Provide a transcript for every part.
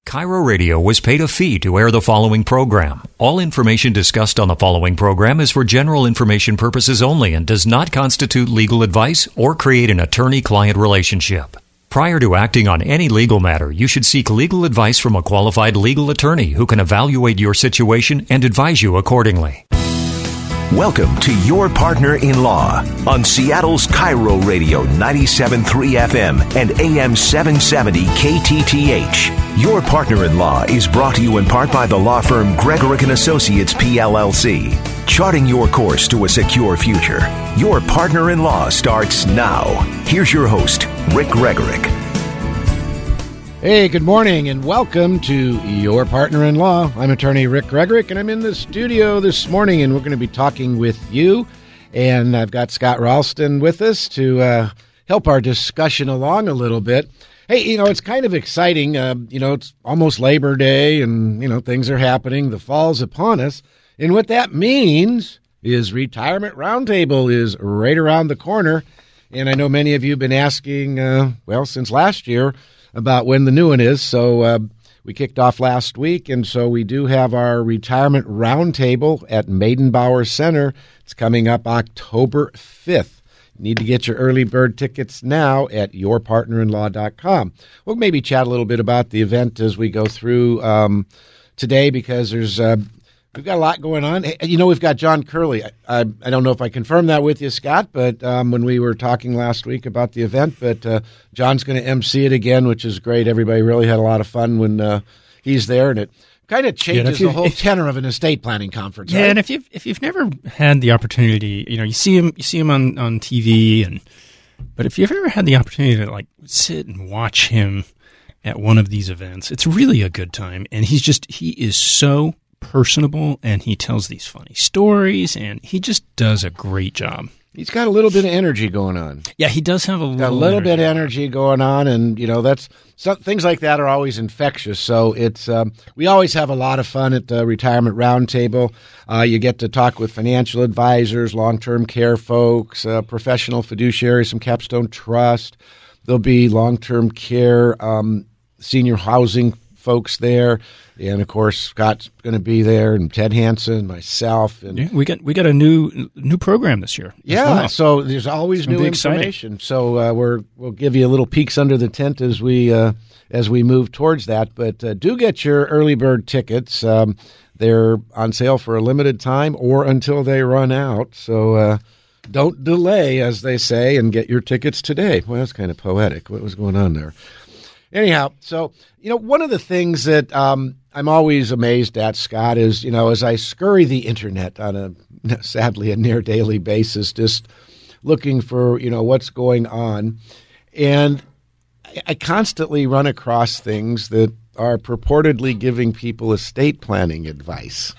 Cairo Radio was paid a fee to air the following program. All information discussed on the following program is for general information purposes only and does not constitute legal advice or create an attorney-client relationship. Prior to acting on any legal matter, you should seek legal advice from a qualified legal attorney who can evaluate your situation and advise you accordingly. Welcome to Your Partner in Law on Seattle's Cairo Radio 97.3 FM and AM 770 KTTH. Your Partner in Law is brought to you in part by the law firm Gregorick & Associates, PLLC. Charting your course to a secure future. Your Partner in Law starts now. Here's your host, Rick Gregorick. Hey, good morning and welcome to Your Partner in Law. I'm attorney Rick Gregorick and I'm in the studio this morning and we're going to be talking with you. And I've got Scott Ralston with us to help our discussion along a little bit. Hey, it's kind of exciting. It's almost Labor Day and, things are happening. The fall's upon us. And what that means is Retirement Roundtable is right around the corner. And I know many of you have been asking, since last year, about when the new one is. So we kicked off last week, and so we do have our Retirement Roundtable at Meydenbauer Center. It's coming up October 5th. You need to get your early bird tickets now at yourpartnerinlaw.com. We'll maybe chat a little bit about the event as we go through today because we've got a lot going on. We've got John Curley. I don't know if I confirmed that with you, Scott, but when we were talking last week about the event, but John's going to MC it again, which is great. Everybody really had a lot of fun when he's there, and it kind of changes the whole tenor of an estate planning conference. Yeah, right? And if you've never had the opportunity, you see him on TV, but if you've ever had the opportunity to sit and watch him at one of these events, it's really a good time, and he is so personable, and he tells these funny stories, and he just does a great job. He's got a little bit of energy going on. Yeah, he does have a little bit of energy going on, and things like that are always infectious. So it's we always have a lot of fun at the Retirement Roundtable. You get to talk with financial advisors, long-term care folks, professional fiduciaries, some Capstone Trust. There'll be long-term care, senior housing folks there. And, of course, Scott's going to be there, and Ted Hansen, myself. And yeah, we got a new program this year. Yeah, so there's always new information. Exciting. So we'll give you a little peeks under the tent as we move towards that. But do get your early bird tickets. They're on sale for a limited time or until they run out. So don't delay, as they say, and get your tickets today. Well, that's kind of poetic. What was going on there? Anyhow, so, one of the things that I'm always amazed at, Scott, is, as I scurry the internet on sadly a near daily basis, just looking for, what's going on. And I constantly run across things that are purportedly giving people estate planning advice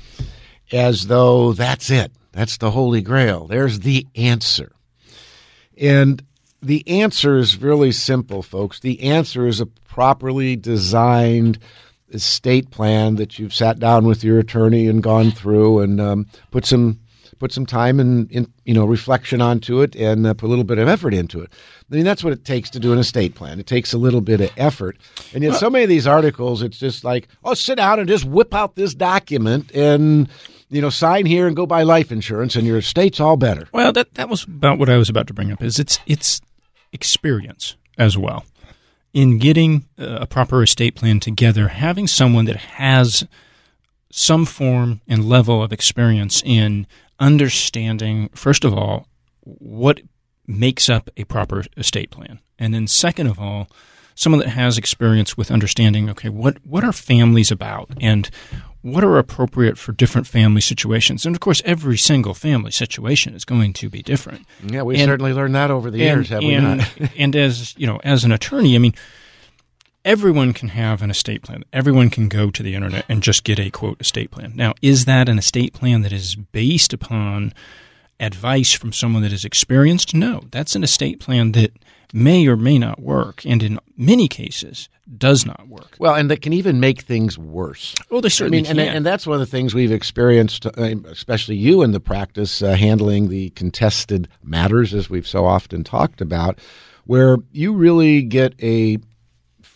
as though that's it. That's the Holy Grail. There's the answer. And the answer is really simple, folks. The answer is a properly designed estate plan that you've sat down with your attorney and gone through and put some time and reflection onto it and put a little bit of effort into it. I mean, that's what it takes to do an estate plan. It takes a little bit of effort. And yet so many of these articles, it's just like, sit down and just whip out this document and sign here and go buy life insurance and your estate's all better. Well, that was about what I was about to bring up. Is it's experience as well in getting a proper estate plan together. Having someone that has some form and level of experience in understanding, first of all, what makes up a proper estate plan, and then second of all, someone that has experience with understanding, okay, what are families about and what are appropriate for different family situations. And, of course, every single family situation is going to be different. Yeah, we certainly learned that over the years, have we not? And as an attorney, I mean, everyone can have an estate plan. Everyone can go to the internet and just get a, quote, estate plan. Now, is that an estate plan that is based upon advice from someone that is experienced? No. That's an estate plan that may or may not work, and in many cases does not work. Well, and that can even make things worse. Oh, they certainly can. And that's one of the things we've experienced, especially you in the practice, handling the contested matters, as we've so often talked about, where you really get a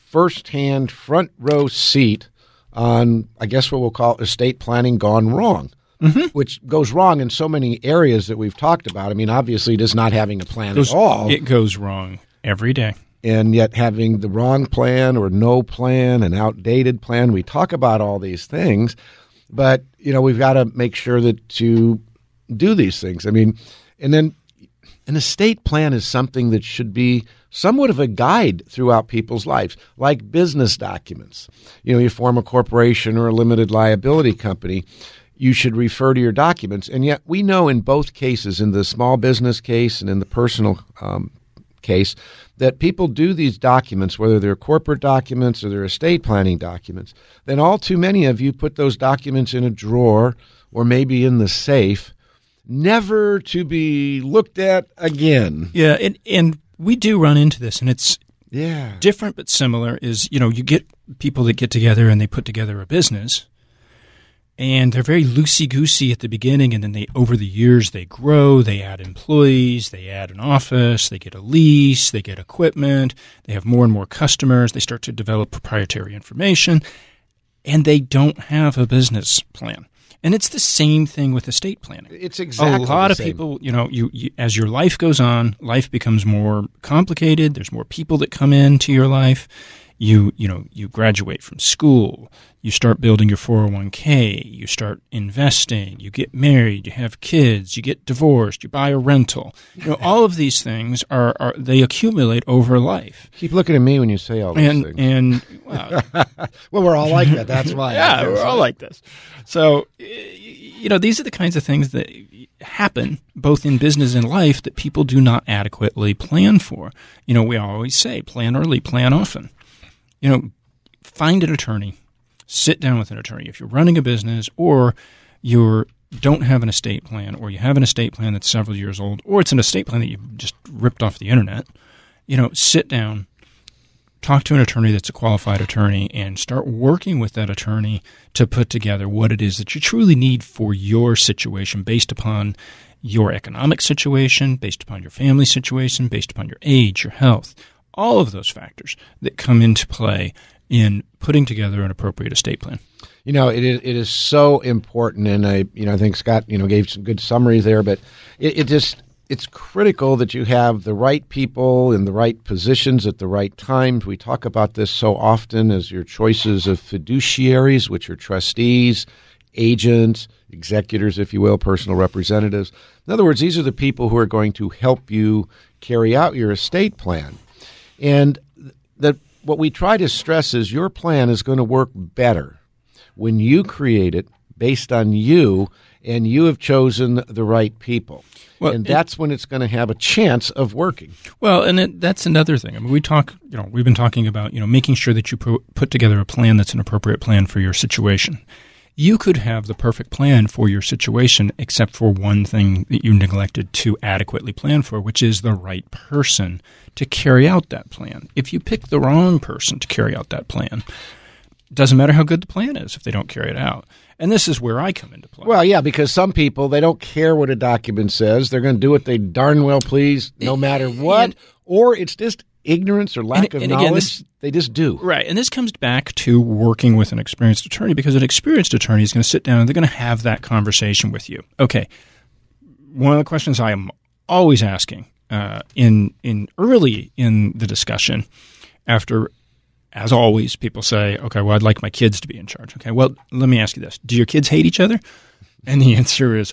firsthand front row seat on, I guess what we'll call estate planning gone wrong, which goes wrong in so many areas that we've talked about. I mean, obviously, just not having a plan at all. It goes wrong every day. And yet having the wrong plan or no plan, an outdated plan. We talk about all these things, but, we've got to make sure that you do these things. I mean, and then an estate plan is something that should be somewhat of a guide throughout people's lives, like business documents. You form a corporation or a limited liability company, you should refer to your documents. And yet we know in both cases, in the small business case and in the personal case, that people do these documents, whether they're corporate documents or they're estate planning documents, then all too many of you put those documents in a drawer or maybe in the safe, never to be looked at again. Yeah, and we do run into this, and it's different but similar, is, you get people that get together and they put together a business, and they're very loosey-goosey at the beginning, and then over the years, they grow, they add employees, they add an office, they get a lease, they get equipment, they have more and more customers, they start to develop proprietary information, and they don't have a business plan. And it's the same thing with estate planning. It's exactly a lot the of same. people, you as your life goes on, life becomes more complicated. There's more people that come into your life. You graduate from school. You start building your 401k. You start investing. You get married. You have kids. You get divorced. You buy a rental. All of these things are they accumulate over life. Keep looking at me when you say all these things. And well, well, we're all like that. That's why. Yeah, we're all like this. So, these are the kinds of things that happen both in business and life that people do not adequately plan for. We always say, plan early, plan often. Find an attorney. Sit down with an attorney. If you're running a business or you don't have an estate plan, or you have an estate plan that's several years old, or it's an estate plan that you just ripped off the internet, sit down, talk to an attorney that's a qualified attorney, and start working with that attorney to put together what it is that you truly need for your situation based upon your economic situation, based upon your family situation, based upon your age, your health, all of those factors that come into play in putting together an appropriate estate plan. It is so important, and I think Scott gave some good summaries there, but it's critical that you have the right people in the right positions at the right times. We talk about this so often as your choices of fiduciaries, which are trustees, agents, executors, if you will, personal representatives. In other words, these are the people who are going to help you carry out your estate plan. And what we try to stress is your plan is going to work better when you create it based on you, and you have chosen the right people. Well, and that's when it's going to have a chance of working. Well, and that's another thing. I mean, we've been talking about, making sure that you put together a plan that's an appropriate plan for your situation. You could have the perfect plan for your situation, except for one thing that you neglected to adequately plan for, which is the right person to carry out that plan. If you pick the wrong person to carry out that plan, it doesn't matter how good the plan is if they don't carry it out. And this is where I come into play. Well, yeah, because some people, they don't care what a document says. They're going to do what they darn well please, no matter what. Or it's just ignorance or lack of knowledge. They just do. Right. And this comes back to working with an experienced attorney, because an experienced attorney is going to sit down and they're going to have that conversation with you. Okay. One of the questions I am always asking early in the discussion, after, as always, people say, okay, well, I'd like my kids to be in charge. Okay, well, let me ask you this. Do your kids hate each other? And the answer is,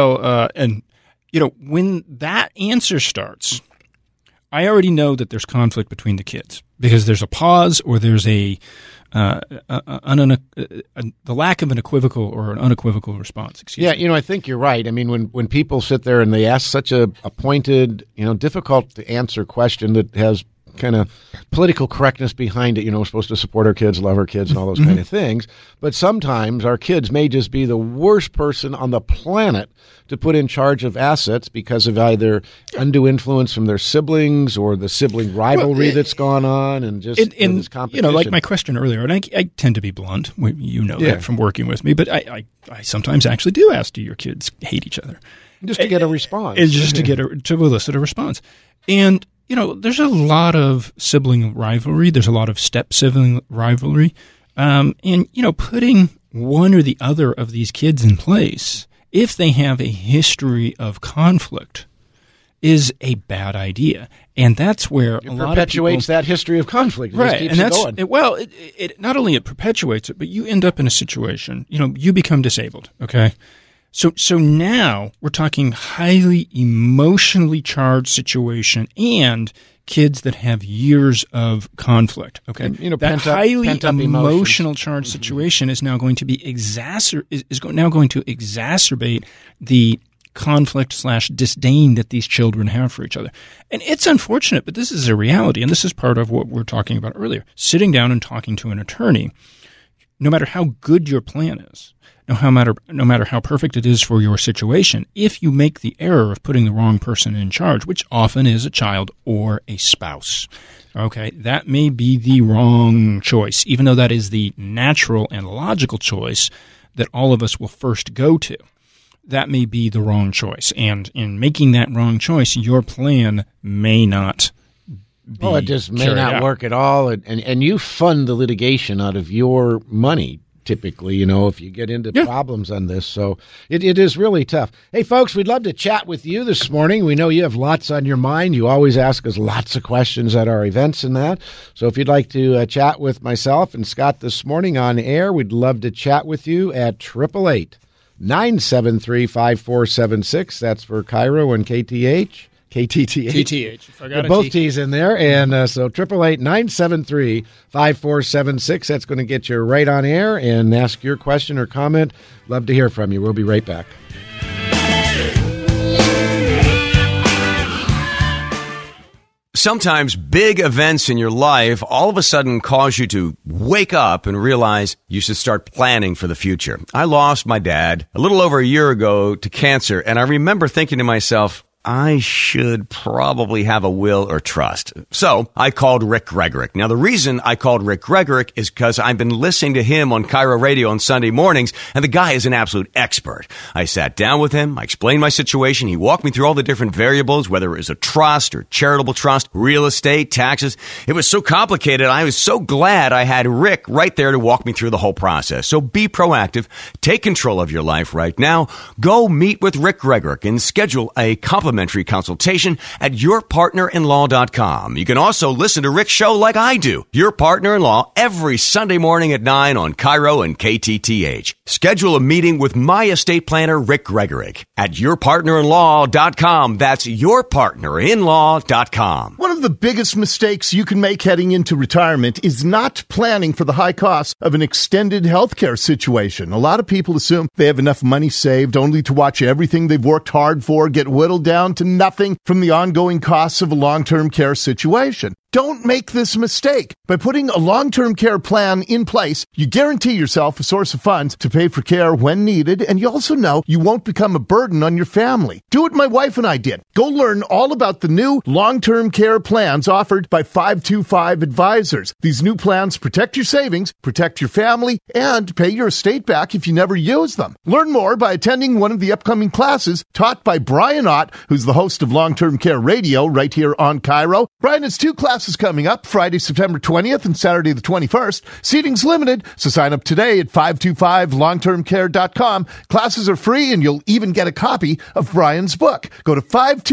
when that answer starts, I already know that there's conflict between the kids, because there's a pause or there's the lack of an equivocal or an unequivocal response. I think you're right. I mean, when people sit there and they ask such a pointed, difficult to answer question that has kind of political correctness behind it, we're supposed to support our kids, love our kids, and all those kind of things. But sometimes our kids may just be the worst person on the planet to put in charge of assets because of either undue influence from their siblings or the sibling rivalry that's gone on, and just this competition. Like my question earlier, and I tend to be blunt. That from working with me, but I sometimes actually do ask, do your kids hate each other? Just to get a response. To elicit a response. And there's a lot of sibling rivalry. There's a lot of step-sibling rivalry. And, putting one or the other of these kids in place, if they have a history of conflict, is a bad idea. And that's where a lot of perpetuates that history of conflict. It right. Just keeps And that's, it not only it perpetuates it, but you end up in a situation, you become disabled, okay? So now we're talking highly emotionally charged situation and kids that have years of conflict. Okay, and, that highly emotional charged situation is now going to be going to exacerbate the conflict/disdain that these children have for each other. And it's unfortunate, but this is a reality, and this is part of what we're talking about earlier. Sitting down and talking to an attorney, no matter how good your plan is, no matter how perfect it is for your situation, if you make the error of putting the wrong person in charge, which often is a child or a spouse, okay, that may be the wrong choice, even though that is the natural and logical choice that all of us will first go to. That may be the wrong choice. And in making that wrong choice, your plan may not be it just may not work at all. And you fund the litigation out of your money, typically, if you get into problems on this. So it is really tough. Hey, folks, we'd love to chat with you this morning. We know you have lots on your mind. You always ask us lots of questions at our events and that. So if you'd like to chat with myself and Scott this morning on air, we'd love to chat with you at 888-973-5476. That's for Cairo and KTTH. TTH. Both T's in there. And so 888-973-5476. That's going to get you right on air and ask your question or comment. Love to hear from you. We'll be right back. Sometimes big events in your life all of a sudden cause you to wake up and realize you should start planning for the future. I lost my dad a little over a year ago to cancer, and I remember thinking to myself, I should probably have a will or trust. So I called Rick Gregorek. Now, the reason I called Rick Gregorek is because I've been listening to him on Cairo Radio on Sunday mornings, and the guy is an absolute expert. I sat down with him. I explained my situation. He walked me through all the different variables, whether it was a trust or charitable trust, real estate, taxes. It was so complicated. I was so glad I had Rick right there to walk me through the whole process. So be proactive. Take control of your life right now. Go meet with Rick Gregorek and schedule a complimentary consultation at yourpartnerinlaw.com. You can also listen to Rick's show like I do, Your Partner in Law, every Sunday morning at 9 on Cairo and KTTH. Schedule a meeting with my estate planner, Rick Gregorek, at yourpartnerinlaw.com. That's yourpartnerinlaw.com. One of the biggest mistakes you can make heading into retirement is not planning for the high cost of an extended healthcare situation. A lot of people assume they have enough money saved only to watch everything they've worked hard for get whittled down to nothing from the ongoing costs of a long-term care situation. Don't make this mistake. By putting a long-term care plan in place, you guarantee yourself a source of funds to pay for care when needed, and you also know you won't become a burden on your family. Do what my wife and I did. Go learn all about the new long-term care plans offered by 525 Advisors. These new plans protect your savings, protect your family, and pay your estate back if you never use them. Learn more by attending one of the upcoming classes taught by Brian Ott, who's the host of Long-Term Care Radio right here on Cairo. Brian has two classes coming up Friday, September 20th and Saturday the 21st. Seating's limited, so sign up today at 525longtermcare.com. Classes are free, and you'll even get a copy of Brian's book. Go to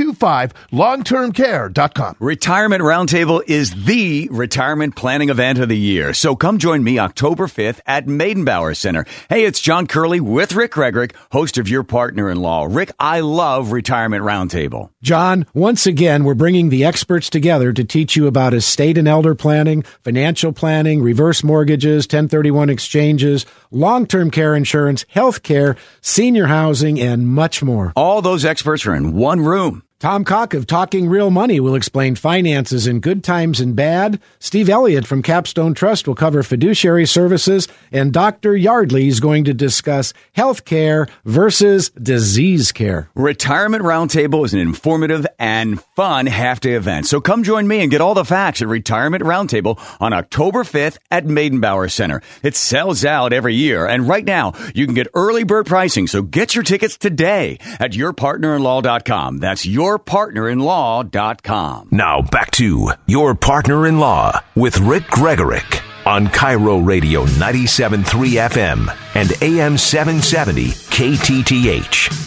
525longtermcare.com. Retirement Roundtable is the retirement planning event of the year. So come join me October 5th at Maidenbauer Center. Hey, it's John Curley with Rick Gregorek, host of Your Partner in Law. Rick, I love Retirement Roundtable. John, once again, we're bringing the experts together to teach you about estate and elder planning, financial planning, reverse mortgages, 1031 exchanges, long-term care insurance, health care, senior housing, and much more. All those experts are in one room. Tom Cock of Talking Real Money will explain finances in good times and bad. Steve Elliott from Capstone Trust will cover fiduciary services. And Dr. Yardley is going to discuss health care versus disease care. Retirement Roundtable is an informative and fun half-day event. So come join me and get all the facts at Retirement Roundtable on October 5th at Maidenbauer Center. It sells out every year. And right now, you can get early bird pricing. So get your tickets today at yourpartnerinlaw.com. That's your yourpartnerinlaw.com. Now back to Your Partner-in-Law with Rick Gregorek on Cairo Radio 97.3 FM and AM 770 KTTH.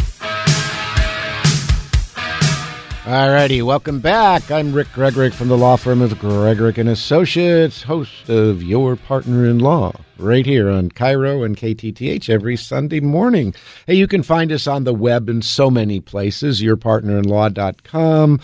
All righty, welcome back. I'm Rick Gregorek from the law firm of Gregorek & Associates, host of Your Partner-in-Law, right here on Cairo and KTTH every Sunday morning. Hey, you can find us on the web in so many places, yourpartnerinlaw.com,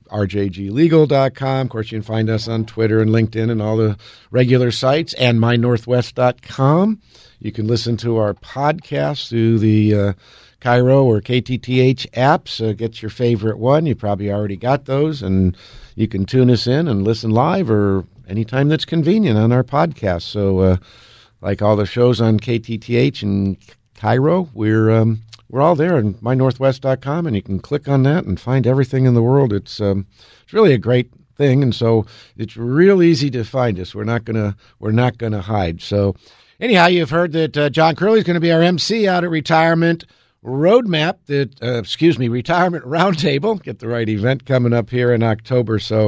rjglegal.com. Of course, you can find us on Twitter and LinkedIn and all the regular sites, and mynorthwest.com. You can listen to our podcast through the Cairo or KTTH apps. Get your favorite one. You probably already got those, and you can tune us in and listen live or anytime that's convenient on our podcast. So like all the shows on KTTH and Cairo, we're all there on mynorthwest.com, and you can click on that and find everything in the world. It's really a great thing, and so it's real easy to find us. We're not gonna hide. So anyhow, you've heard that John Curley is going to be our MC out at Retirement Roadmap, Retirement Roundtable. Get the right event coming up here in October. So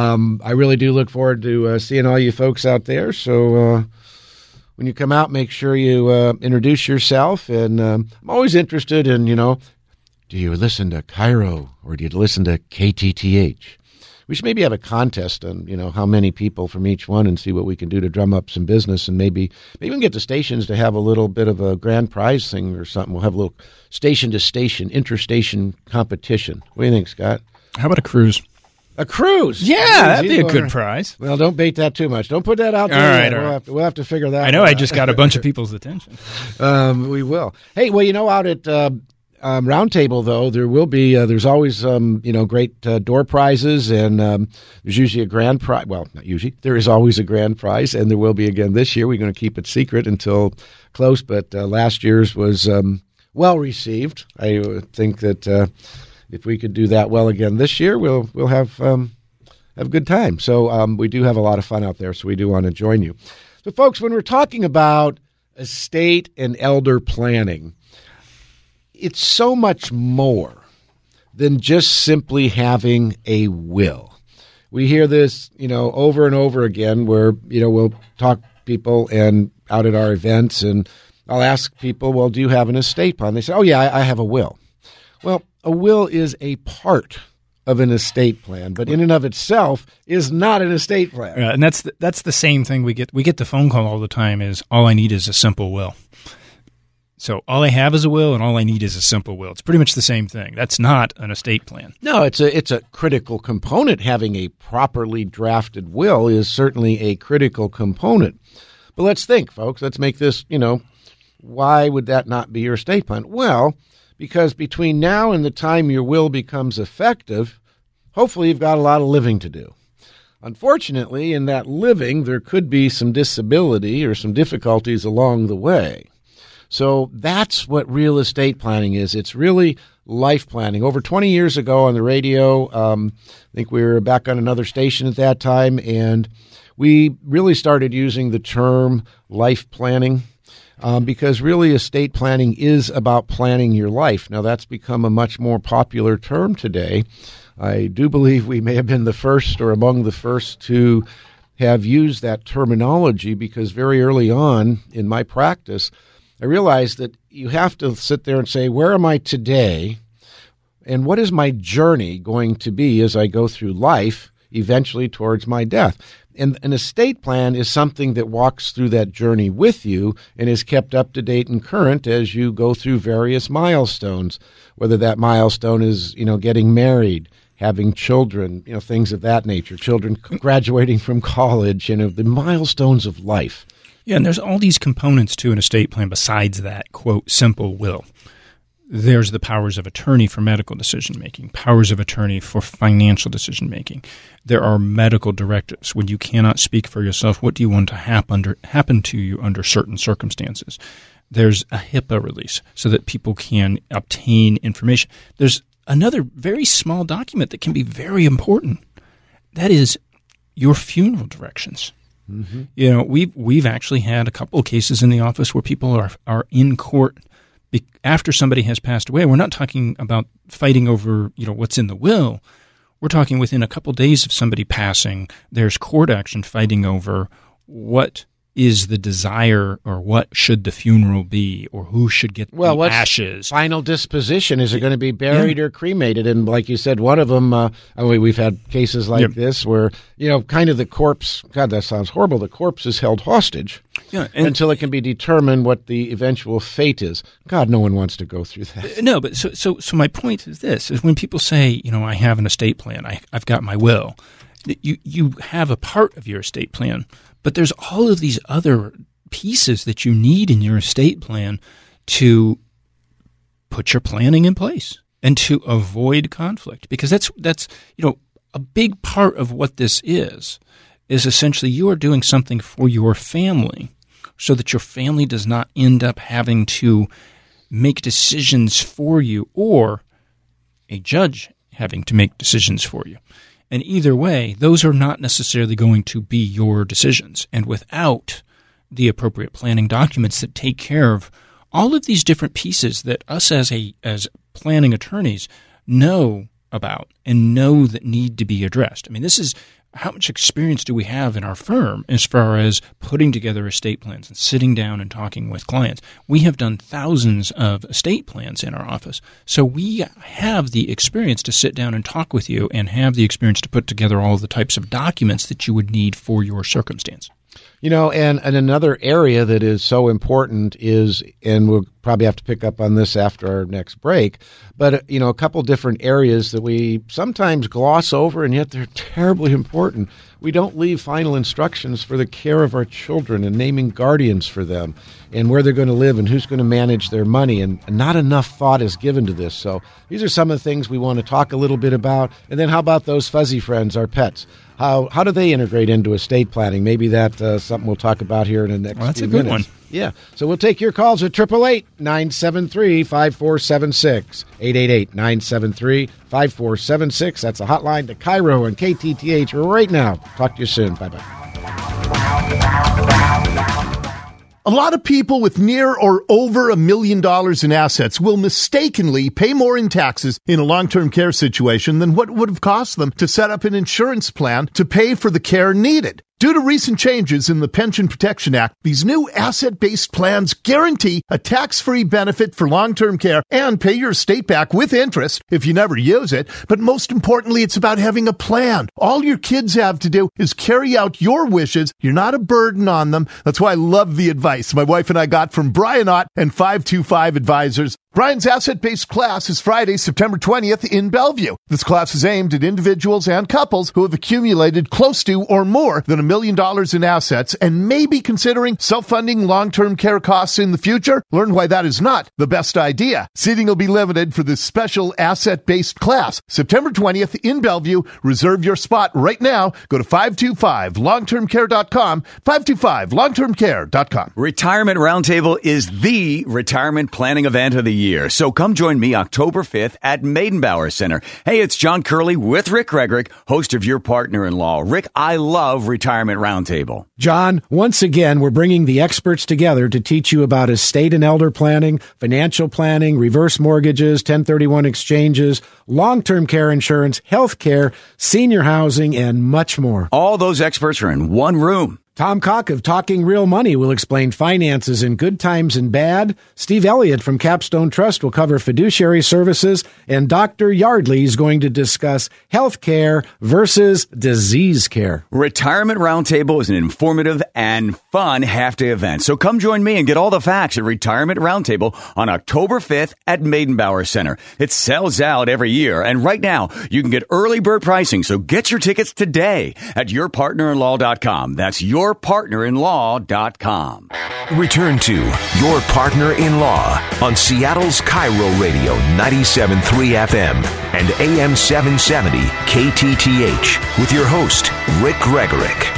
I really do look forward to seeing all you folks out there. So when you come out, make sure you introduce yourself. And I'm always interested in, do you listen to Cairo or do you listen to KTTH? We should maybe have a contest on, how many people from each one and see what we can do to drum up some business, and maybe we can get the stations to have a little bit of a grand prize thing or something. We'll have a little station-to-station, interstation competition. What do you think, Scott? How about a cruise? A cruise? Yeah, that'd be a good prize. Well, don't bait that too much. Don't put that out there. All right, We'll have to figure that out. I know I just got a bunch of people's attention. We will. Hey, well, out at Roundtable, though, there will be, there's always, great door prizes, and there's usually a grand prize. Well, not usually. There is always a grand prize, and there will be again this year. We're going to keep it secret until close, but last year's was well received. I think that if we could do that well again this year, we'll have a good time. So we do have a lot of fun out there, so we do want to join you. So, folks, when we're talking about estate and elder planning, it's so much more than just simply having a will. We hear this, over and over again where, we'll talk to people and out at our events, and I'll ask people, well, do you have an estate plan? They say, oh, yeah, I have a will. Well, a will is a part of an estate plan, but in and of itself is not an estate plan. And that's the same thing we get. We get the phone call all the time is, all I need is a simple will. So all I have is a will, and all I need is a simple will. It's pretty much the same thing. That's not an estate plan. No, it's a critical component. Having a properly drafted will is certainly a critical component. But let's think, folks. Let's make this, why would that not be your estate plan? Well, because between now and the time your will becomes effective, hopefully you've got a lot of living to do. Unfortunately, in that living, there could be some disability or some difficulties along the way. So that's what real estate planning is. It's really life planning. Over 20 years ago on the radio, I think we were back on another station at that time, and we really started using the term life planning because really estate planning is about planning your life. Now, that's become a much more popular term today. I do believe we may have been the first or among the first to have used that terminology because very early on in my practice, I realized that you have to sit there and say, where am I today, and what is my journey going to be as I go through life, eventually towards my death? And an estate plan is something that walks through that journey with you and is kept up to date and current as you go through various milestones, whether that milestone is, getting married, having children, things of that nature, children graduating from college, the milestones of life. Yeah, and there's all these components to an estate plan besides that, quote, simple will. There's the powers of attorney for medical decision-making, powers of attorney for financial decision-making. There are medical directives. When you cannot speak for yourself, what do you want to happen to you under certain circumstances? There's a HIPAA release so that people can obtain information. There's another very small document that can be very important. That is your funeral directions. Mm-hmm. We've actually had a couple of cases in the office where people are in court after somebody has passed away. We're not talking about fighting over, what's in the will. We're talking within a couple days of somebody passing, there's court action fighting over what is the desire, or what should the funeral be, or who should get the ashes. Final disposition? Is it going to be buried or cremated? And like you said, one of them, we've had cases like this where, kind of the corpse, God, that sounds horrible, the corpse is held hostage until it can be determined what the eventual fate is. God, no one wants to go through that. No, but so my point is this, is when people say, I have an estate plan, I've got my will, you have a part of your estate plan, but there's all of these other pieces that you need in your estate plan to put your planning in place and to avoid conflict. Because that's a big part of what this is essentially you are doing something for your family so that your family does not end up having to make decisions for you, or a judge having to make decisions for you. And either way, those are not necessarily going to be your decisions. And without the appropriate planning documents that take care of all of these different pieces that us as planning attorneys know about and know that need to be addressed. I mean, this is how much experience do we have in our firm as far as putting together estate plans and sitting down and talking with clients. We have done thousands of estate plans in our office. So we have the experience to sit down and talk with you and have the experience to put together all of the types of documents that you would need for your circumstance. And another area that is so important is, and we'll probably have to pick up on this after our next break, but, a couple different areas that we sometimes gloss over, and yet they're terribly important. We don't leave final instructions for the care of our children and naming guardians for them and where they're going to live and who's going to manage their money, and not enough thought is given to this. So these are some of the things we want to talk a little bit about. And then how about those fuzzy friends, our pets? How do they integrate into estate planning? Maybe that's something we'll talk about here in the next that's few a good minutes. One. Yeah. So we'll take your calls at 888-973-5476. 888-973-5476. That's a hotline to Cairo and KTTH right now. Talk to you soon. Bye-bye. A lot of people with near or over $1 million in assets will mistakenly pay more in taxes in a long-term care situation than what would have cost them to set up an insurance plan to pay for the care needed. Due to recent changes in the Pension Protection Act, these new asset-based plans guarantee a tax-free benefit for long-term care and pay your estate back with interest if you never use it. But most importantly, it's about having a plan. All your kids have to do is carry out your wishes. You're not a burden on them. That's why I love the advice my wife and I got from Brian Ott and 525 Advisors. Brian's asset-based class is Friday, September 20th in Bellevue. This class is aimed at individuals and couples who have accumulated close to or more than $1 million in assets and may be considering self-funding long-term care costs in the future. Learn why that is not the best idea. Seating will be limited for this special asset-based class. September 20th in Bellevue. Reserve your spot right now. Go to 525longtermcare.com, 525longtermcare.com. Retirement Roundtable is the retirement planning event of the year. So come join me October 5th at Maidenbauer Center. Hey, it's John Curley with Rick Gregorick, host of Your Partner-in-Law. Rick, I love Retirement Roundtable. John, once again, we're bringing the experts together to teach you about estate and elder planning, financial planning, reverse mortgages, 1031 exchanges, long-term care insurance, health care, senior housing, and much more. All those experts are in one room. Tom Cock of Talking Real Money will explain finances in good times and bad. Steve Elliott from Capstone Trust will cover fiduciary services. And Dr. Yardley is going to discuss health care versus disease care. Retirement Roundtable is an informative and fun half-day event. So come join me and get all the facts at Retirement Roundtable on October 5th at Maidenbauer Center. It sells out every year. And right now, you can get early bird pricing. So get your tickets today at yourpartnerinlaw.com. That's yourpartnerinlaw.com. Return to Your Partner-in-Law on Seattle's Cairo Radio 97.3 FM and AM 770 KTTH with your host, Rick Gregorick.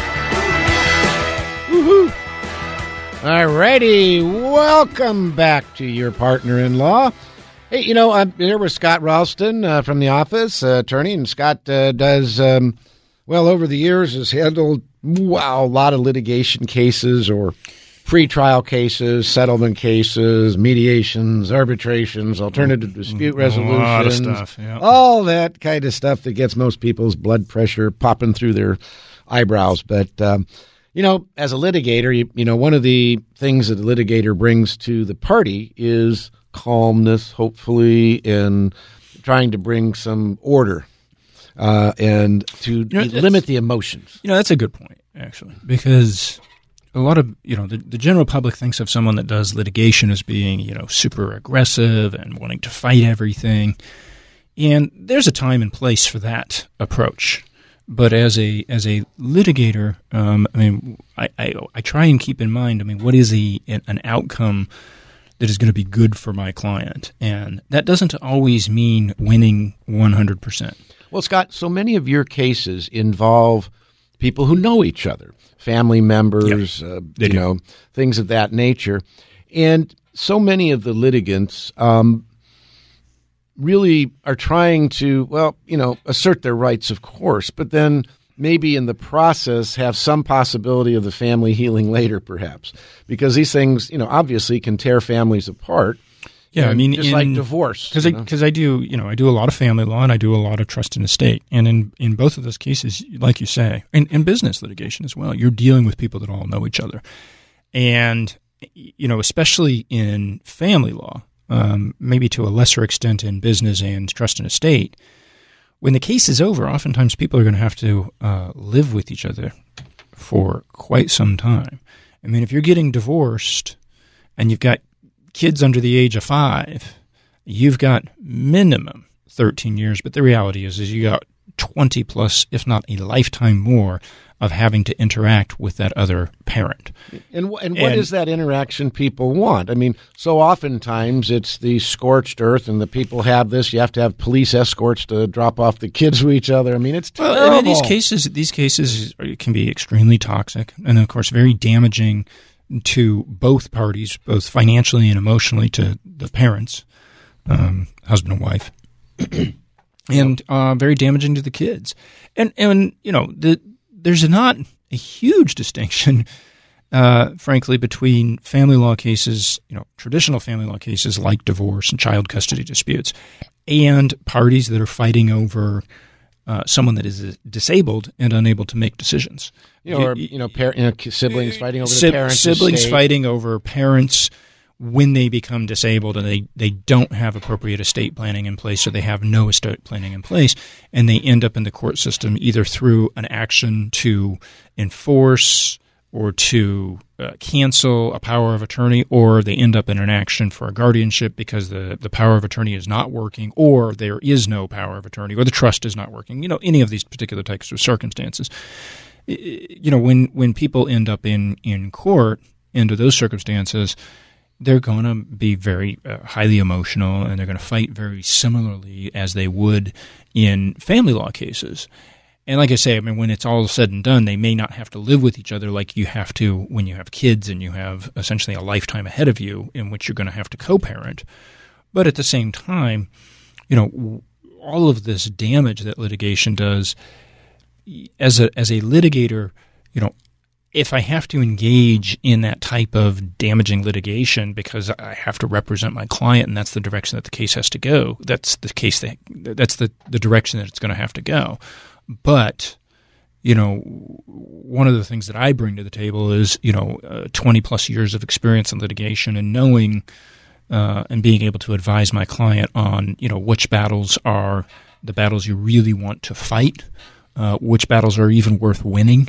Woohoo! All righty, welcome back to Your Partner-in-Law. Hey, I'm here with Scott Ralston from the office, attorney, and Scott does, over the years has handled a lot of litigation cases or pretrial cases, settlement cases, mediations, arbitrations, alternative dispute resolutions, a lot of stuff, yeah. All that kind of stuff that gets most people's blood pressure popping through their eyebrows. But, as a litigator, one of the things that a litigator brings to the party is calmness, hopefully, and trying to bring some order and to limit the emotions. That's a good point, actually, because a lot of, the general public thinks of someone that does litigation as being, super aggressive and wanting to fight everything. And there's a time and place for that approach. But as a litigator, I try and keep in mind, what is an outcome that is going to be good for my client? And that doesn't always mean winning 100%. Well, Scott, so many of your cases involve people who know each other, family members, things of that nature. And so many of the litigants really are trying to, assert their rights, of course, but then maybe in the process have some possibility of the family healing later, perhaps, because these things, obviously can tear families apart. Yeah, just like divorce. Because I do a lot of family law and I do a lot of trust and estate. And in both of those cases, like you say, in business litigation as well, you're dealing with people that all know each other. And, especially in family law, maybe to a lesser extent in business and trust and estate, when the case is over, oftentimes people are going to have to live with each other for quite some time. If you're getting divorced and you've got kids under the age of 5, you've got minimum 13 years, but the reality is you got 20 plus, if not a lifetime more, of having to interact with that other parent. And what is that interaction people want? So oftentimes it's the scorched earth, and the people have this. You have to have police escorts to drop off the kids to each other. It's terrible. Well, these cases can be extremely toxic, and of course very damaging to both parties, both financially and emotionally, to the parents, husband and wife, and very damaging to the kids. And there's not a huge distinction, frankly, between family law cases, traditional family law cases like divorce and child custody disputes, and parties that are fighting over someone that is disabled and unable to make decisions. Siblings fighting over the parents' siblings estate. Fighting over parents when they become disabled and they don't have appropriate estate planning in place, or they have no estate planning in place, and they end up in the court system either through an action to enforce or to cancel a power of attorney, or they end up in an action for a guardianship because the power of attorney is not working, or there is no power of attorney, or the trust is not working. Any of these particular types of circumstances. When people end up in court under those circumstances, they're going to be very highly emotional, and they're going to fight very similarly as they would in family law cases. And like I say, when it's all said and done, they may not have to live with each other like you have to when you have kids and you have essentially a lifetime ahead of you in which you're going to have to co-parent. But at the same time, all of this damage that litigation does, as a litigator, if I have to engage in that type of damaging litigation because I have to represent my client and that's the direction that the case has to go, that's the direction that it's going to have to go. But, one of the things that I bring to the table is, 20 plus years of experience in litigation and knowing and being able to advise my client on, which battles are the battles you really want to fight, which battles are even worth winning,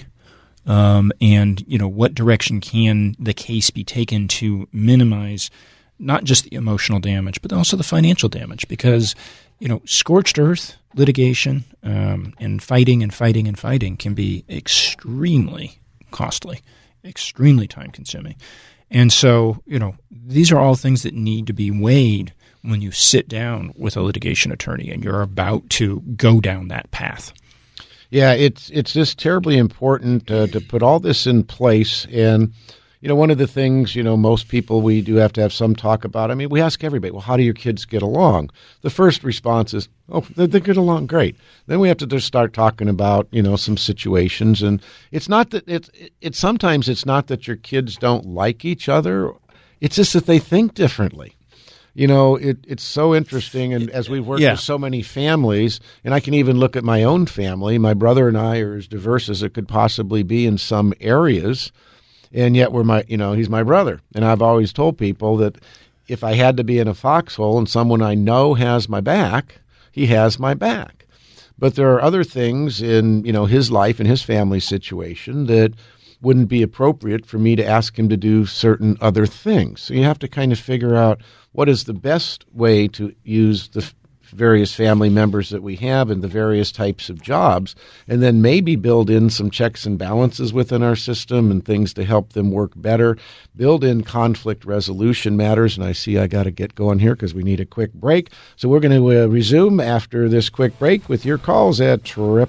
and, what direction can the case be taken to minimize not just the emotional damage, but also the financial damage, because, scorched earth litigation and fighting can be extremely costly, extremely time-consuming. And so, these are all things that need to be weighed when you sit down with a litigation attorney and you're about to go down that path. Yeah, it's just terribly important to put all this in place. And, one of the things, most people, we do have to have some talk about. I mean, we ask everybody, well, how do your kids get along? The first response is, oh, they get along great. Then we have to just start talking about, some situations. And it's not that sometimes it's not that your kids don't like each other. It's just that they think differently. It's so interesting, and as we've worked with so many families, and I can even look at my own family, my brother and I are as diverse as it could possibly be in some areas, and yet he's my brother. And I've always told people that if I had to be in a foxhole and someone I know has my back, he has my back. But there are other things in, his life and his family situation that wouldn't be appropriate for me to ask him to do certain other things. So you have to kind of figure out what is the best way to use the various family members that we have and the various types of jobs, and then maybe build in some checks and balances within our system and things to help them work better, build in conflict resolution matters. And I see I got to get going here because we need a quick break. So we're going to resume after this quick break with your calls at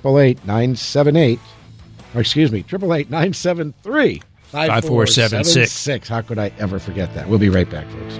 888-973-5476. How could I ever forget that? We'll be right back, folks.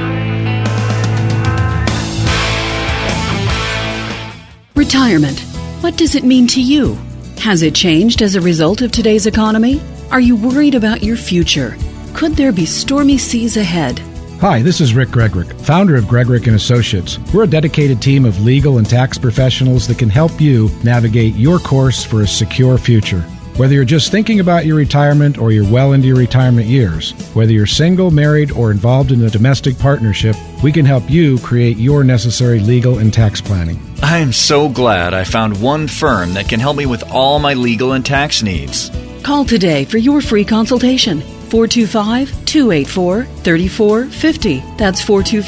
Retirement. What does it mean to you? Has it changed as a result of today's economy? Are you worried about your future? Could there be stormy seas ahead? Hi, this is Rick Gregrick, founder of Gregrick & Associates. We're a dedicated team of legal and tax professionals that can help you navigate your course for a secure future. Whether you're just thinking about your retirement or you're well into your retirement years, whether you're single, married, or involved in a domestic partnership, we can help you create your necessary legal and tax planning. I am so glad I found one firm that can help me with all my legal and tax needs. Call today for your free consultation. 425-284-3450. That's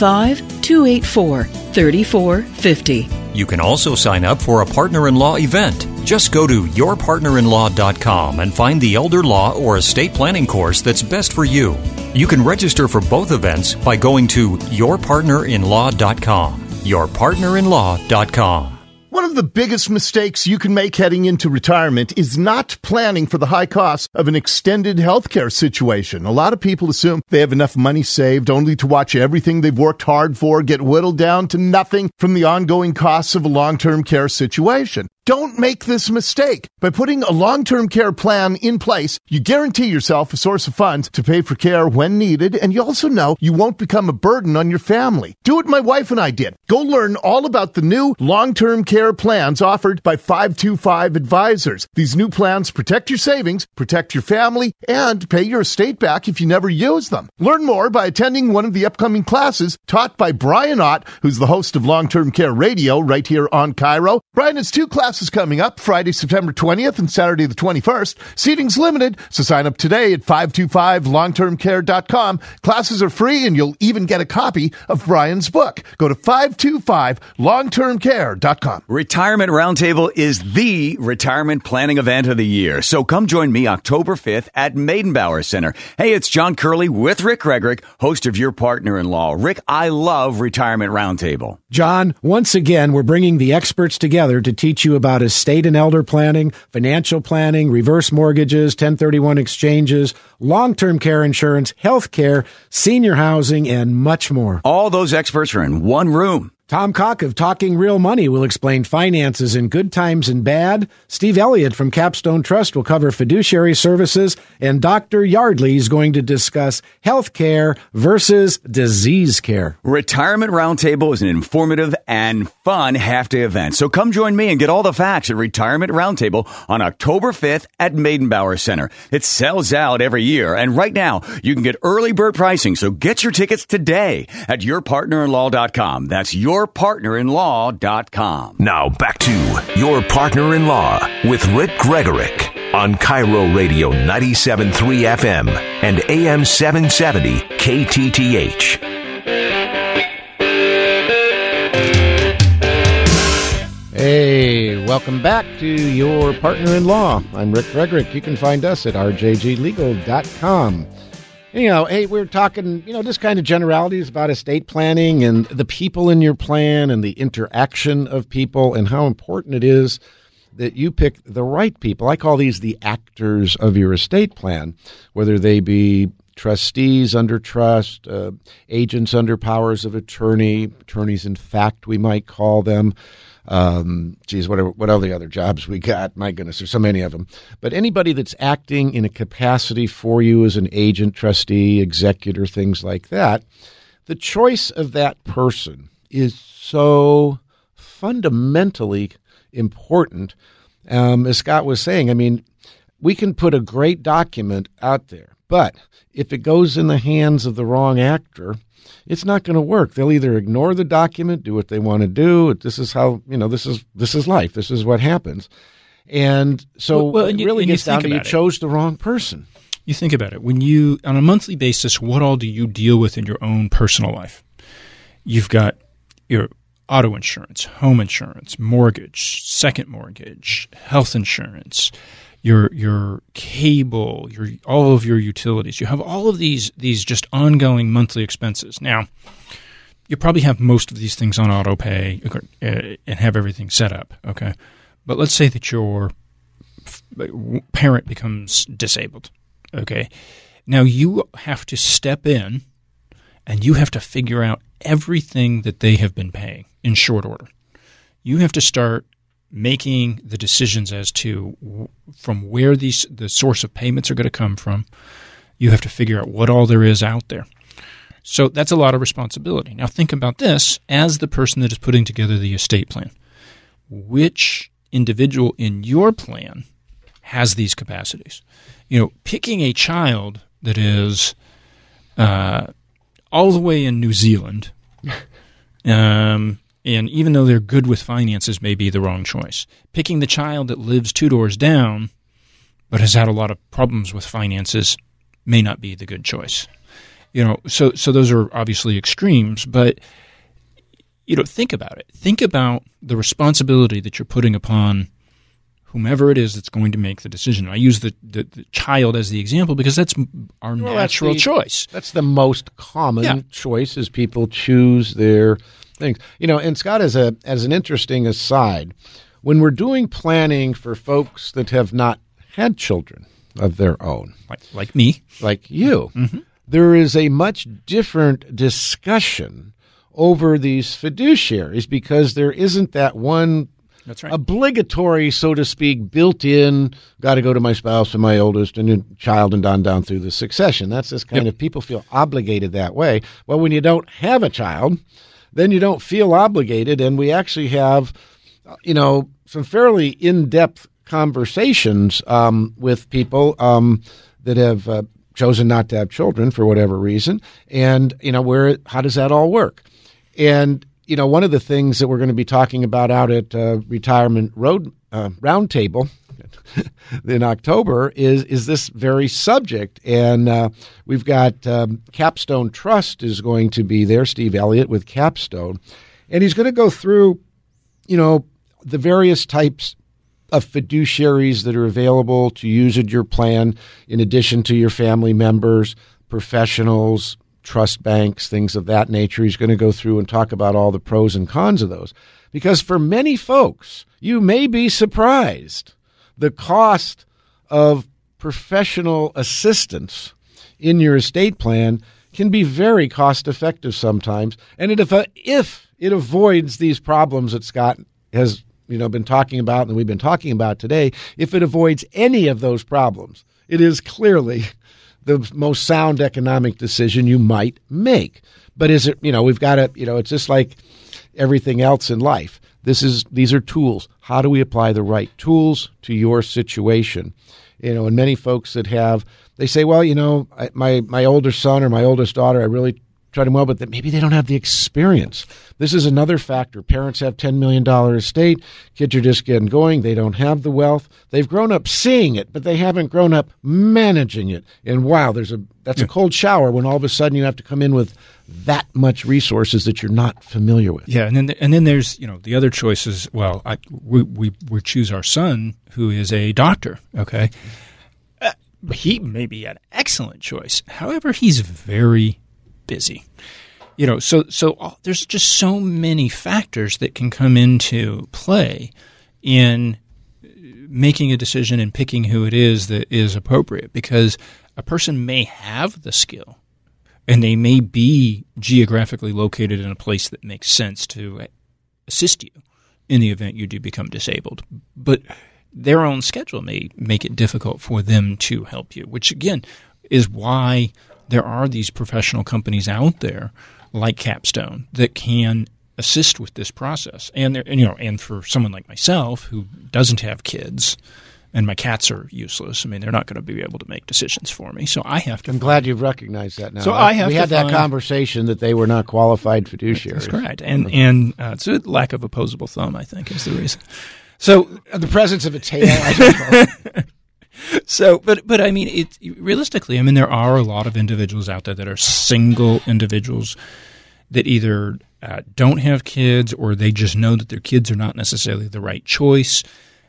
425-284-3450. You can also sign up for a partner-in-law event. Just go to yourpartnerinlaw.com and find the elder law or estate planning course that's best for you. You can register for both events by going to yourpartnerinlaw.com. yourpartnerinlaw.com. One of the biggest mistakes you can make heading into retirement is not planning for the high costs of an extended healthcare situation. A lot of people assume they have enough money saved only to watch everything they've worked hard for get whittled down to nothing from the ongoing costs of a long-term care situation. Don't make this mistake. By putting a long-term care plan in place, you guarantee yourself a source of funds to pay for care when needed, and you also know you won't become a burden on your family. Do what my wife and I did. Go learn all about the new long-term care plans offered by 525 Advisors. These new plans protect your savings, protect your family, and pay your estate back if you never use them. Learn more by attending one of the upcoming classes taught by Brian Ott, who's the host of Long-Term Care Radio right here on KIRO. Brian has two classes coming up, Friday, September 20th and Saturday the 21st. Seating's limited, so sign up today at 525longtermcare.com. Classes are free, and you'll even get a copy of Brian's book. Go to 525longtermcare.com. Retirement Roundtable is the retirement planning event of the year. So come join me October 5th at Maidenbauer Center. Hey, it's John Curley with Rick Gregrick, host of Your Partner-in-Law. Rick, I love Retirement Roundtable. John, once again, we're bringing the experts together to teach you about estate and elder planning, financial planning, reverse mortgages, 1031 exchanges, long-term care insurance, health care, senior housing, and much more. All those experts are in one room. Tom Cock of Talking Real Money will explain finances in good times and bad. Steve Elliott from Capstone Trust will cover fiduciary services. And Dr. Yardley is going to discuss health care versus disease care. Retirement Roundtable is an informative and fun half-day event. So come join me and get all the facts at Retirement Roundtable on October 5th at Maidenbauer Center. It sells out every year. And right now, you can get early bird pricing. So get your tickets today at yourpartnerinlaw.com. That's yourpartnerinlaw.com. Now back to Your Partner-in-Law with Rick Gregrick on KIRO Radio 97.3 FM and AM 770 KTTH. Hey, welcome back to Your Partner-in-Law. I'm Rick Gregrick. You can find us at rjglegal.com. Hey, we're talking, just kind of generalities about estate planning and the people in your plan and the interaction of people and how important it is that you pick the right people. I call these the actors of your estate plan, whether they be trustees under trust, agents under powers of attorney, attorneys in fact we might call them. What are the other jobs we got? My goodness, there's so many of them. But anybody that's acting in a capacity for you as an agent, trustee, executor, things like that, the choice of that person is so fundamentally important. As Scott was saying, I mean, we can put a great document out there, but if it goes in the hands of the wrong actor, it's not going to work. They'll either ignore the document, do what they want to do. This is how, this is life. This is what happens. And so it really gets down to you chose the wrong person. You think about it. When you, on a monthly basis, what all do you deal with in your own personal life? You've got your auto insurance, home insurance, mortgage, second mortgage, health insurance, your cable, all of your utilities. You have all of these just ongoing monthly expenses. Now, you probably have most of these things on auto pay and have everything set up, okay? But let's say that your parent becomes disabled, okay? Now, you have to step in and you have to figure out everything that they have been paying in short order. You have to start making the decisions as to from where the source of payments are going to come from. You have to figure out what all there is out there. So that's a lot of responsibility. Now think about this as the person that is putting together the estate plan. Which individual in your plan has these capacities? Picking a child that is all the way in New Zealand and even though they're good with finances may be the wrong choice. Picking the child that lives 2 doors down but has had a lot of problems with finances may not be the good choice. So those are obviously extremes, but think about it. Think about the responsibility that you're putting upon whomever it is that's going to make the decision. I use the child as the example because that's our natural choice. That's the most common choice is people choose their things. And Scott, as an interesting aside, when we're doing planning for folks that have not had children of their own, like me, like you, there is a much different discussion over these fiduciaries because there isn't that one obligatory, so to speak, built-in, got to go to my spouse and my oldest and child and down through the succession. That's this kind of people feel obligated that way. Well, when you don't have a child, then you don't feel obligated, and we actually have, some fairly in-depth conversations with people that have chosen not to have children for whatever reason, and how does that all work? And one of the things that we're going to be talking about out at Retirement Roundtable in October is this very subject. And we've got Capstone Trust is going to be there, Steve Elliott with Capstone. And he's going to go through, the various types of fiduciaries that are available to use in your plan in addition to your family members, professionals, trust banks, things of that nature. He's going to go through and talk about all the pros and cons of those. Because for many folks, you may be surprised the cost of professional assistance in your estate plan can be very cost effective sometimes. And if it avoids these problems that Scott has been talking about and we've been talking about today, if it avoids any of those problems, it is clearly the most sound economic decision you might make. But is it, we've got to, it's just like everything else in life. These are tools. How do we apply the right tools to your situation? And many folks they say, well, my older son or my oldest daughter, I really tried them well, but maybe they don't have the experience. This is another factor. Parents have $10 million estate. Kids are just getting going. They don't have the wealth. They've grown up seeing it, but they haven't grown up managing it. And wow, that's a cold shower when all of a sudden you have to come in with that much resources that you're not familiar with. Yeah, and then there's the other choices. Well, we choose our son who is a doctor. Okay, he may be an excellent choice. However, he's very busy. So there's just so many factors that can come into play in making a decision and picking who it is that is appropriate. Because a person may have the skill, and they may be geographically located in a place that makes sense to assist you in the event you do become disabled. But their own schedule may make it difficult for them to help you, which, again, is why there are these professional companies out there like Capstone that can assist with this process. And for someone like myself who doesn't have kids, and my cats are useless. I mean, they're not going to be able to make decisions for me. So I have to. I'm glad you've recognized that now. So we had that conversation that they were not qualified fiduciaries. That's correct. And it's a lack of opposable thumb, I think, is the reason. So the presence of a tail, I don't know. So, but I mean, realistically, I mean, there are a lot of individuals out there that are single individuals that either don't have kids or they just know that their kids are not necessarily the right choice.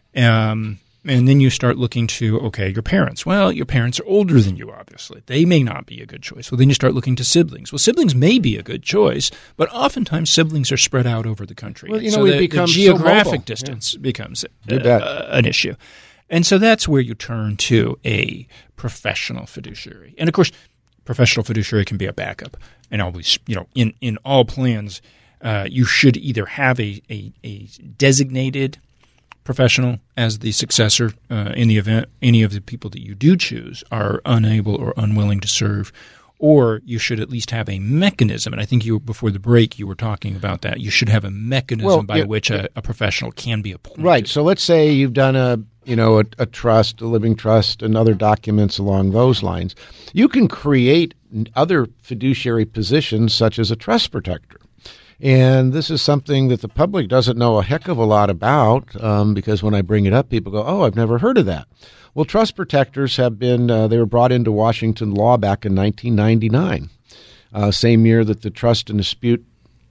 And then you start looking to, okay, your parents. Well, your parents are older than you, obviously. They may not be a good choice. Well, then you start looking to siblings. Well, siblings may be a good choice, but oftentimes siblings are spread out over the country. Well, so the geographic distance becomes an issue. And so that's where you turn to a professional fiduciary. And, of course, professional fiduciary can be a backup. And always, in all plans, you should either have a designated professional as the successor in the event any of the people that you do choose are unable or unwilling to serve, or you should at least have a mechanism. And I think before the break you were talking about that. You should have a mechanism by which a professional can be appointed. Right. So let's say you've done a trust, a living trust, and other documents along those lines. You can create other fiduciary positions such as a trust protector. And this is something that the public doesn't know a heck of a lot about because when I bring it up, people go, oh, I've never heard of that. Well, trust protectors have been they were brought into Washington law back in 1999, same year that the Trust and Estate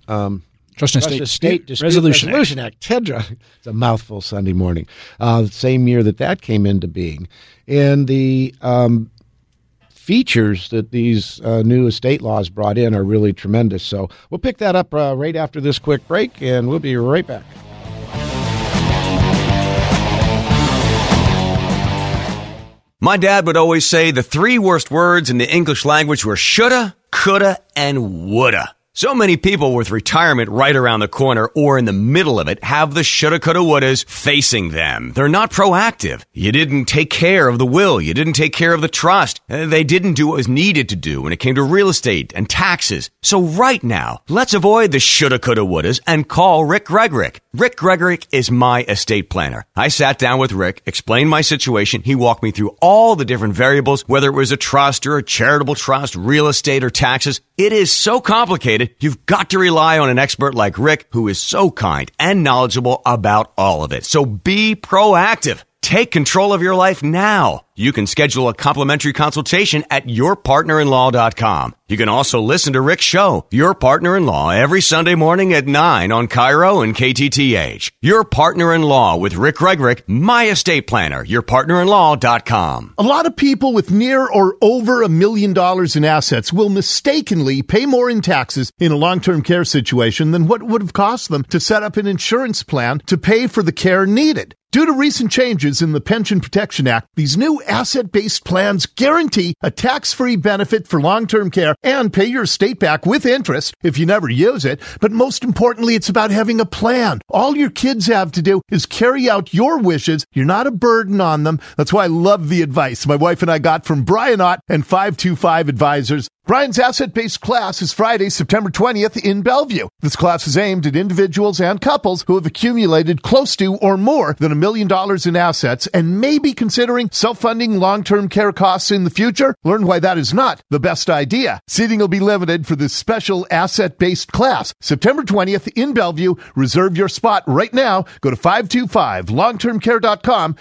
Dispute Resolution Act, TEDRA, it's a mouthful Sunday morning, same year that came into being. And the features that these new estate laws brought in are really tremendous. So we'll pick that up right after this quick break, and we'll be right back. My dad would always say the three worst words in the English language were shoulda, coulda, and woulda. So many people with retirement right around the corner or in the middle of it have the shoulda, coulda, wouldas facing them. They're not proactive. You didn't take care of the will. You didn't take care of the trust. They didn't do what was needed to do when it came to real estate and taxes. So right now, let's avoid the shoulda, coulda, wouldas and call Rick Gregrick. Rick Gregrick is my estate planner. I sat down with Rick, explained my situation. He walked me through all the different variables, whether it was a trust or a charitable trust, real estate or taxes. It is so complicated. You've got to rely on an expert like Rick, who is so kind and knowledgeable about all of it. So be proactive. Take control of your life now. You can schedule a complimentary consultation at yourpartnerinlaw.com. You can also listen to Rick's show, Your Partner in Law, every Sunday morning at 9 on Cairo and KTTH. Your Partner in Law with Rick Gregrick, my estate planner, yourpartnerinlaw.com. A lot of people with near or over $1 million in assets will mistakenly pay more in taxes in a long-term care situation than what would have cost them to set up an insurance plan to pay for the care needed. Due to recent changes in the Pension Protection Act, these new asset-based plans guarantee a tax-free benefit for long-term care and pay your estate back with interest if you never use it. But most importantly, it's about having a plan. All your kids have to do is carry out your wishes. You're not a burden on them. That's why I love the advice my wife and I got from Brian Ott and 525 Advisors. Brian's asset-based class is Friday, September 20th in Bellevue. This class is aimed at individuals and couples who have accumulated close to or more than $1 million in assets and may be considering self-funding long-term care costs in the future. Learn why that is not the best idea. Seating will be limited for this special asset-based class. September 20th in Bellevue. Reserve your spot right now. Go to 525longtermcare.com,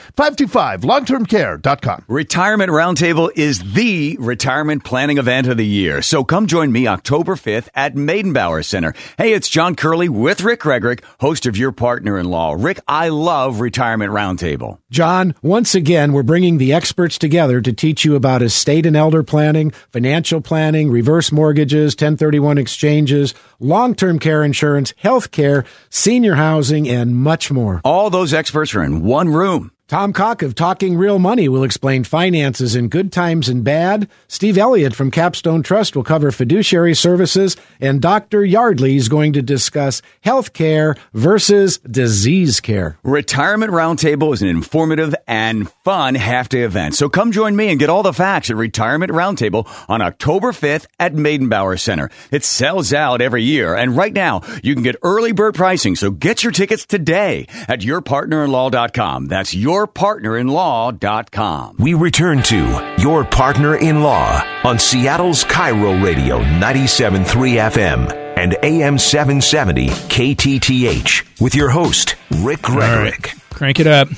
525longtermcare.com. Retirement Roundtable is the retirement planning event of the year. So come join me October 5th at Maidenbauer Center. Hey, it's John Curley with Rick Gregrick, host of Your Partner-in-Law. Rick, I love Retirement Roundtable. John, once again, we're bringing the experts together to teach you about estate and elder planning, financial planning, reverse mortgages, 1031 exchanges, long-term care insurance, health care, senior housing, and much more. All those experts are in one room. Tom Cock of Talking Real Money will explain finances in good times and bad. Steve Elliott from Capstone Trust will cover fiduciary services. And Dr. Yardley is going to discuss health care versus disease care. Retirement Roundtable is an informative and fun half-day event. So come join me and get all the facts at Retirement Roundtable on October 5th at Maidenbauer Center. It sells out every year. And right now, you can get early bird pricing. So get your tickets today at yourpartnerinlaw.com. That's yourpartnerinlaw.com. We return to Your Partner in Law on Seattle's Cairo Radio 97.3 FM and AM 770 KTTH with your host, Rick Gregorick. Right. Crank it up.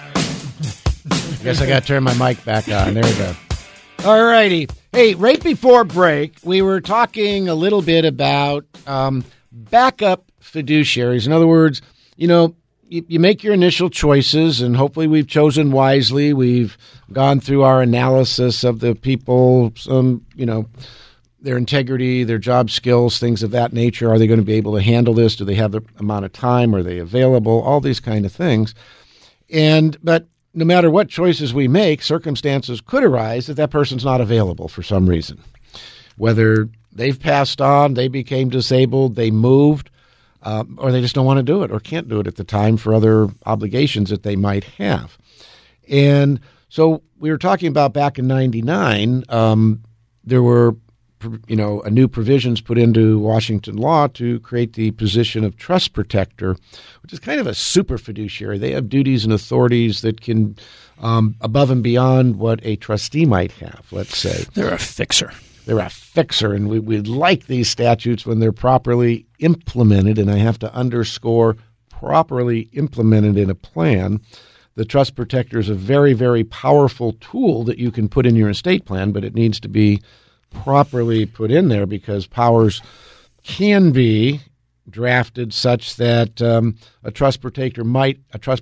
I guess I got to turn my mic back on. There we go. All righty. Hey, right before break, we were talking a little bit about backup fiduciaries. In other words, you make your initial choices, and hopefully we've chosen wisely. We've gone through our analysis of the people, their integrity, their job skills, things of that nature. Are they going to be able to handle this? Do they have the amount of time? Are they available? All these kind of things. But no matter what choices we make, circumstances could arise that person's not available for some reason. Whether they've passed on, they became disabled, they moved, or they just don't want to do it or can't do it at the time for other obligations that they might have. And so we were talking about back in 99, there were new provisions put into Washington law to create the position of trust protector, which is kind of a super fiduciary. They have duties and authorities that can above and beyond what a trustee might have, let's say. They're a fixer. And we like these statutes when they're properly implemented, and I have to underscore properly implemented in a plan. The trust protector is a very, very powerful tool that you can put in your estate plan, but it needs to be properly put in there because powers can be drafted such that a trust protector might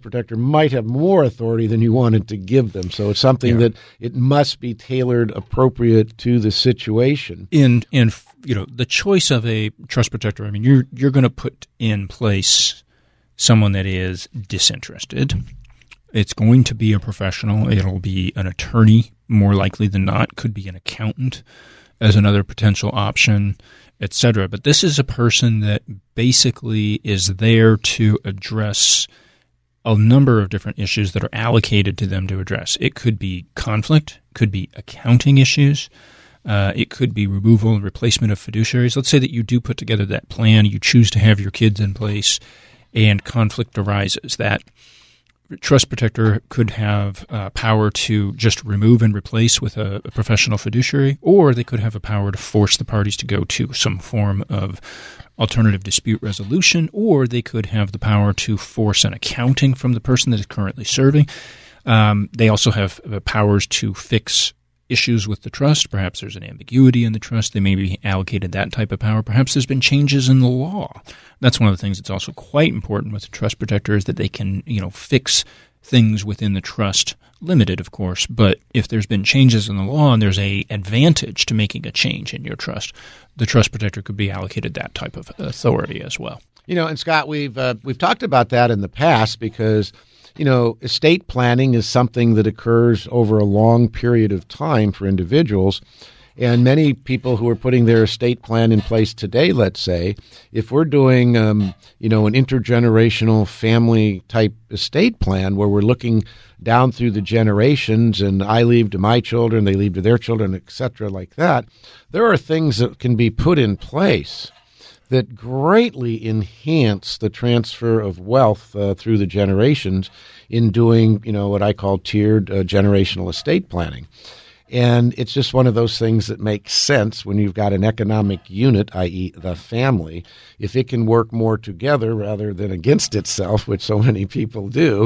have more authority than you wanted to give them. So it's something that it must be tailored appropriate to the situation. In the choice of a trust protector, I mean, you're going to put in place someone that is disinterested. It's going to be a professional. It'll be an attorney, more likely than not. Could be an accountant as another potential option, etc. But this is a person that basically is there to address a number of different issues that are allocated to them to address. It could be conflict, could be accounting issues, it could be removal and replacement of fiduciaries. Let's say that you do put together that plan, you choose to have your kids in place, and conflict arises. That trust protector could have power to just remove and replace with a professional fiduciary, or they could have a power to force the parties to go to some form of alternative dispute resolution, or they could have the power to force an accounting from the person that is currently serving. They also have powers to fix issues with the trust. Perhaps there's an ambiguity in the trust. They may be allocated that type of power. Perhaps there's been changes in the law. That's one of the things that's also quite important with the trust protector is that they can, fix things within the trust, limited, of course. But if there's been changes in the law and there's a advantage to making a change in your trust, the trust protector could be allocated that type of authority as well. And Scott, we've talked about that in the past because estate planning is something that occurs over a long period of time for individuals. And many people who are putting their estate plan in place today, let's say, if we're doing, an intergenerational family type estate plan where we're looking down through the generations and I leave to my children, they leave to their children, et cetera, like that, there are things that can be put in place that greatly enhance the transfer of wealth through the generations in doing, what I call tiered generational estate planning. And it's just one of those things that makes sense when you've got an economic unit, i.e. the family. If it can work more together rather than against itself, which so many people do,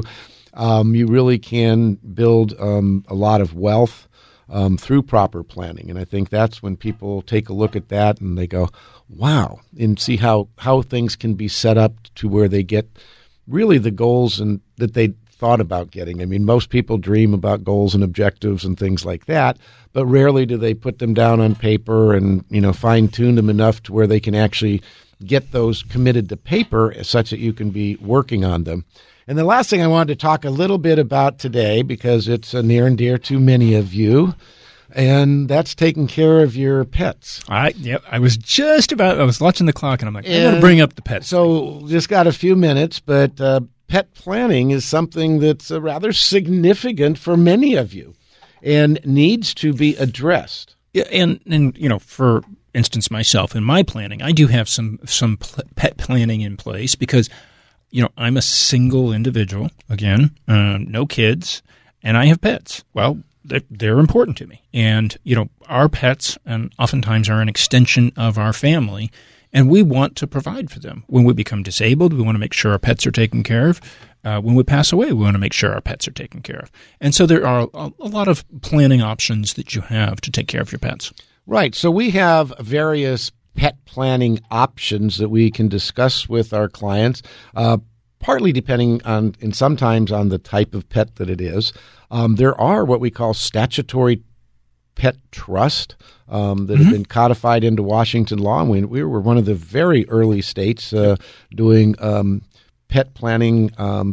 you really can build a lot of wealth through proper planning. And I think that's when people take a look at that and they go, wow, and see how things can be set up to where they get really the goals and that they thought about getting. I mean, most people dream about goals and objectives and things like that, but rarely do they put them down on paper and, fine-tune them enough to where they can actually get those committed to paper such that you can be working on them. And the last thing I wanted to talk a little bit about today, because it's near and dear to many of you, and that's taking care of your pets. I was watching the clock, and I'm like, I got to bring up the pets. So just got a few minutes, but pet planning is something that's rather significant for many of you and needs to be addressed. Yeah, and for instance, myself in my planning, I do have some pet planning in place because, I'm a single individual, again, no kids, and I have pets. Well, they're important to me. And, our pets and oftentimes are an extension of our family, and we want to provide for them. When we become disabled, we want to make sure our pets are taken care of. When we pass away, we want to make sure our pets are taken care of. And so there are a lot of planning options that you have to take care of your pets. Right. So we have various pet planning options that we can discuss with our clients, partly depending on, and sometimes on the type of pet that it is. There are what we call statutory pet trust that have been codified into Washington law. And we were one of the very early states doing pet planning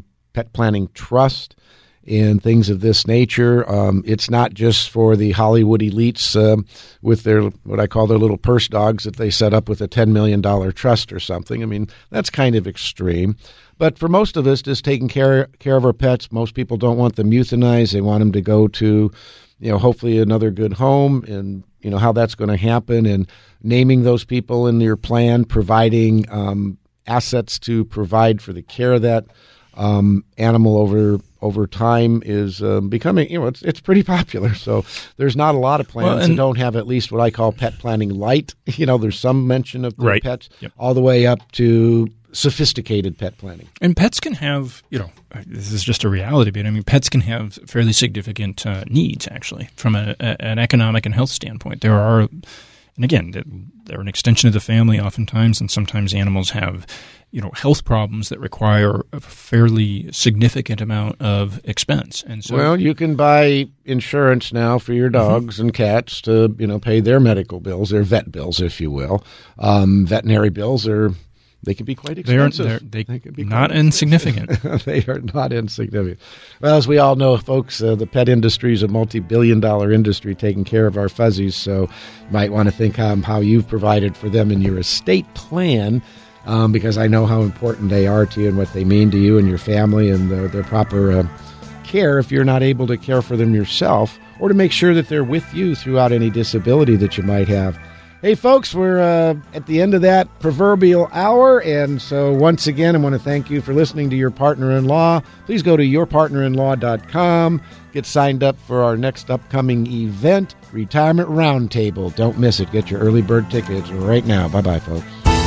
trust and things of this nature. It's not just for the Hollywood elites with their, what I call their little purse dogs that they set up with a $10 million trust or something. I mean, that's kind of extreme. But for most of us, just taking care of our pets, most people don't want them euthanized. They want them to go to, hopefully another good home, and, how that's going to happen, and naming those people in your plan, providing assets to provide for the care of that animal over time is becoming, it's pretty popular. So there's not a lot of plans that don't have at least what I call pet planning light. There's some mention of the pets, all the way up to sophisticated pet planning. And pets can have, this is just a reality, but pets can have fairly significant needs, actually, from an economic and health standpoint. There are, and again, they're an extension of the family oftentimes, and sometimes animals have, health problems that require a fairly significant amount of expense. And so, well, you can buy insurance now for your dogs and cats to, pay their medical bills, their vet bills, if you will. Veterinary bills they can be quite expensive. They can be not insignificant. They are not insignificant. Well, as we all know, folks, the pet industry is a multi-billion-dollar industry taking care of our fuzzies, so you might want to think how you've provided for them in your estate plan, because I know how important they are to you and what they mean to you and your family, and their proper care if you're not able to care for them yourself, or to make sure that they're with you throughout any disability that you might have. Hey, folks, we're at the end of that proverbial hour, and so once again, I want to thank you for listening to Your Partner in Law. Please go to yourpartnerinlaw.com. Get signed up for our next upcoming event, Retirement Roundtable. Don't miss it. Get your early bird tickets right now. Bye-bye, folks.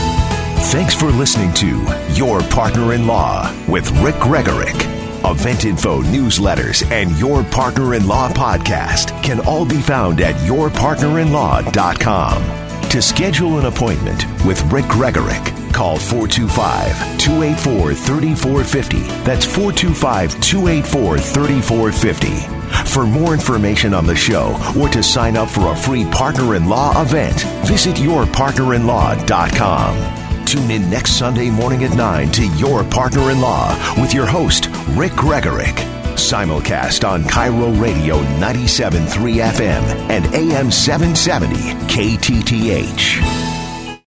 Thanks for listening to Your Partner in Law with Rick Gregorek. Event info, newsletters, and Your Partner in Law podcast can all be found at yourpartnerinlaw.com. To schedule an appointment with Rick Gregorek, call 425-284-3450. That's 425-284-3450. For more information on the show or to sign up for a free Partner-in-Law event, visit yourpartnerinlaw.com. Tune in next Sunday morning at 9 to Your Partner in Law with your host, Rick Gregorek. Simulcast on Cairo Radio 97.3 FM and AM 770 KTTH.